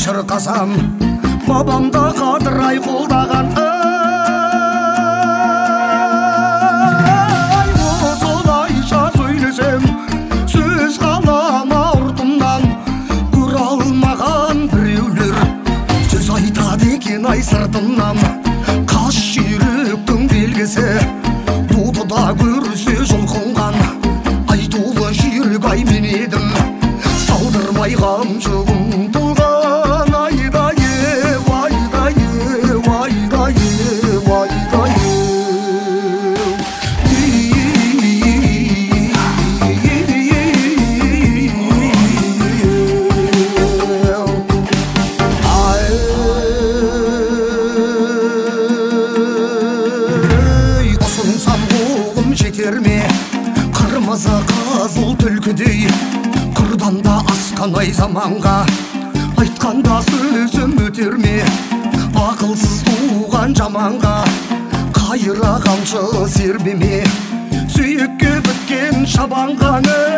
шырқасам, бабамда қадырай қолдаған. Осылайша сөйлесем, сөз қалама ұртымнан, көре алмаған біреулер сөз айтады екен ай сыртымнан. Қас жүйріктің белгісі, тудыда көрсе жұлқынған, айтулы жүйрік ай мен едім, салдырмай қамшы ұмтылған. Айдайы, айдайы, айдайы, айдайы. Ұсынсам қолым жетер ме, қырмызы қызыл түлкідей, қырдан да асқан ай заманға, айтқанда сөзім өтер ме, ақылсыз туған жаманға, қайыра қамшы сербеме, сүйекке біткен шабанға.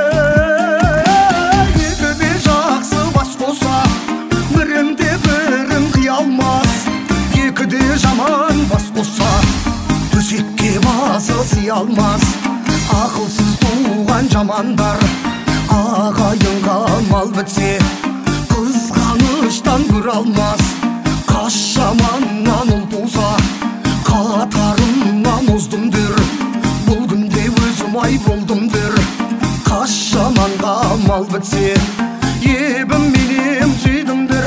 Екіде жақсы бас қоса, бірінде бірін қия алмас, екіде жаман бас қоса, төсекке басы сыя алмас. Ақылсыз туған жамандар ағайынға мал бітсе, қызғаныштан көре алмас. Қас жаманнан ұл туса, қатарымнан оздымдыр, бұл күнде өзім ай болдымдыр. Қас жаманға мал бітсе, ебім менем жидымдыр.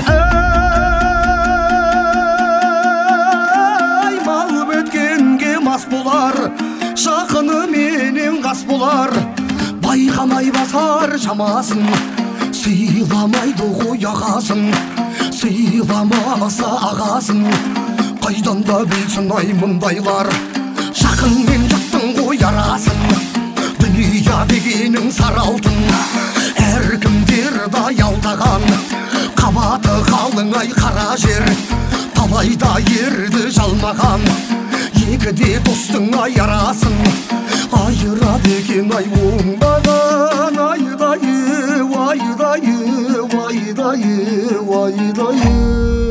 Ай, мал біткенге мас болар, жақыны менен қас болар. Байқамай басар жамасын, сыйламайды ғой ағасын, сыйламаса ағасын. Қайдан да білсін ай мұндайлар, жақынмен жұрттың ғой арасын. Дүния дегенің сары алтын, әркімдерді аялдаған, қабаты қалың ай қара жер, талайда ерді жалмаған. Екіде достың ай арасын, айырады екен ай оңбаған. Айдайы, айдайы, айдайы, айдайы.